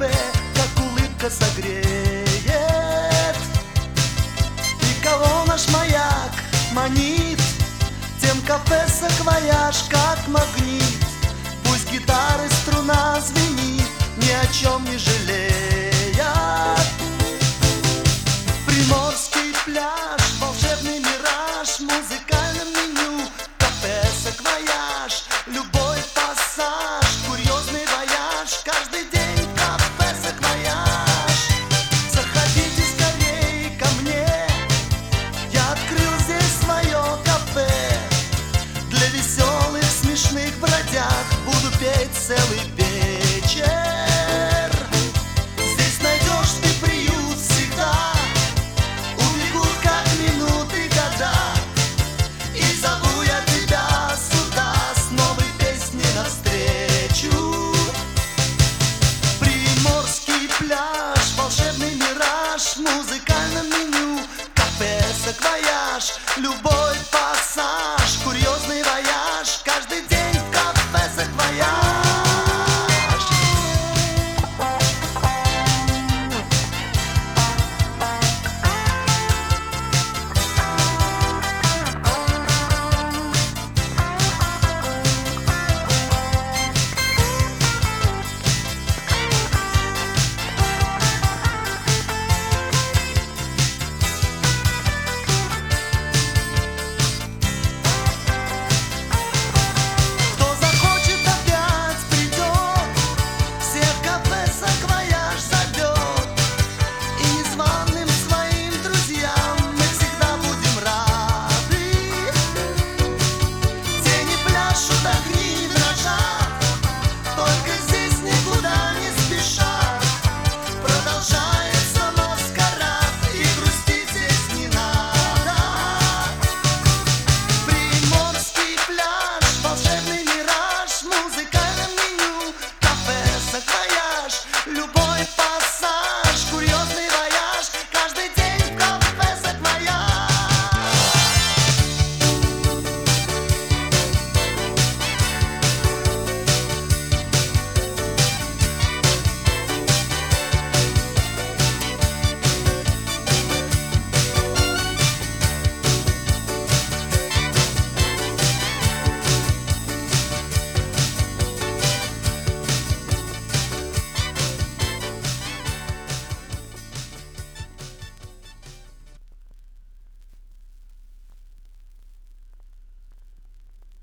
кафе, как улыбка согреет. И кого наш маяк манит, тем кафе саквояж как магнит. Пусть гитары струна звенит, ни о чем не жалея. Приморский пляж, волшебный мираж, музыкальном меню, кафе саквояж, любой пассаж, курьезный вояж, каждый день кафе саквояж. Заходите скорей ко мне, я открыл здесь свое кафе. Для веселых, смешных бродяг буду петь целый вечер. Здесь найдешь ты приют всегда, убегут как минуты года, и зову я тебя сюда с новой песней навстречу. Приморский пляж, волшебный мираж, в музыкальном меню, кафе саквояж, любовь.